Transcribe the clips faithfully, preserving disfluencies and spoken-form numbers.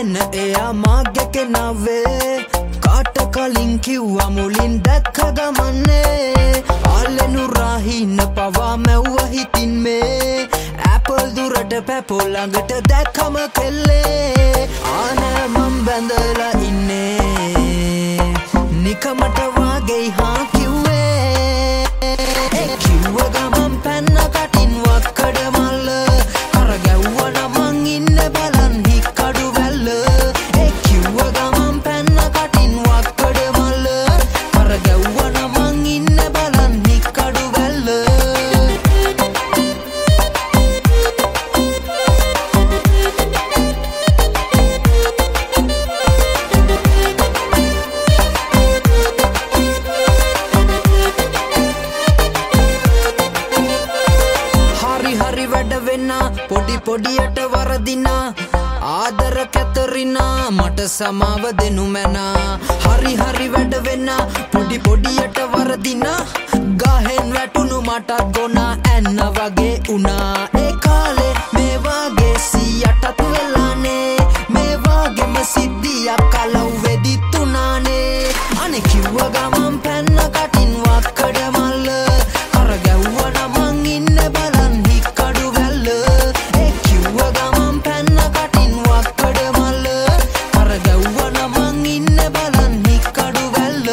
පේන එයා මාගේ කෙනාවේ කාට කලින් කිව්වා මුලින් දැක්ක ගමන්නේ ආලෙනු රාහින පවා මැව්ව හිතින් මේ ඇපල් දුරට පැපොල් ළඟට දැක්කම කෙල්ලේ ආනේ මම් බැඳලා ඉන්නේ නිකමට වාගේ හා කිව්වේ ඒ කිව්ව ගමන් පැන්න කටින් වක්කඩ මල්ල කර ගැව්වන මං ඉන්න බලන් හික්කඩු වැල්ල ඒ කිව්ව ගමන් පැන්න කටින් වක්කඩ මල්ල කර ගැව්වන මං ඉන්න බලන් හික්කඩු වැල්ල පොඩි පොඩියට වරදිනා ආදර කැතරිනා මට සමාව දෙනු මැනා හරි හරි වැඩ වෙන්න පොඩි පොඩියට වරදිනා ගහෙන් වැටුණු මටත් ගොනා ඇන්න වගේ උනා ඒ කාලේ මේ වගේ සියයටත් වෙලානේ මේ වගේම සිද්ධියක් කලව් වෙදිත් උනානේ අනේ කිව්ව ගමන් පැන්න කටින් වක්කඩ මල්ල කර ගැව්වන මං ඉන්න බලන් හික්කඩු වැල්ල ඒ කිව්ව ගමන් පැන්න කටින් වක්කඩ මල්ල කර ගැව්වන මං ඉන්න බලන් හික්කඩු වැල්ල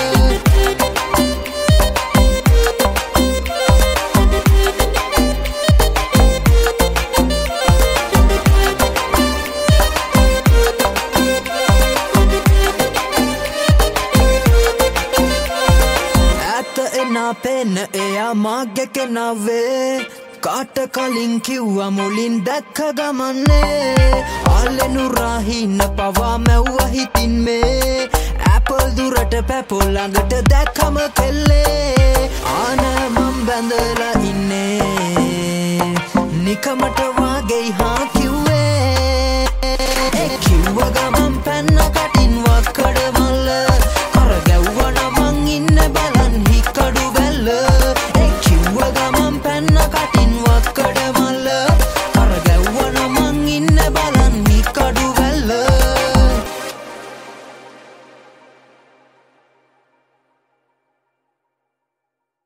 පේන එයා මාගේ කෙනාවේ කාට කලින් කිව්වා මුලින් දැක්ක ගමන්නේ ආලෙනු රාහින පවා මැව්ව හිතින් මේ ඇපල් දුරට පැපොල් ළඟට දැක්කම කෙල්ලේ ආනේ මම් බැඳලා ඉන්නේ නිකමට වාගේ හා